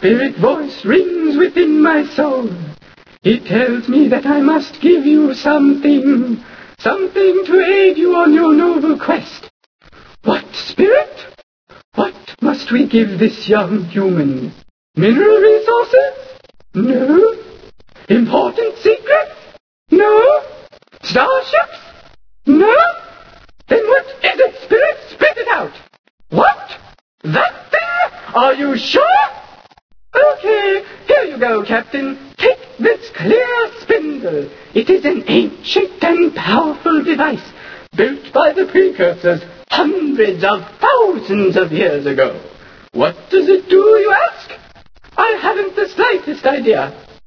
spirit voice rings within my soul. It tells me that I must give you something to aid you on your noble quest. What, spirit? What must we give this young human? Mineral resources? No. Important secrets? No. Starships? No. Then what is it, spirit? Spit it out. What? That thing? Are you sure? Okay, here you go, Captain. Take this clear spindle. It is an ancient and powerful device, built by the precursors hundreds of thousands of years ago. What does it do, you ask? I haven't the slightest idea.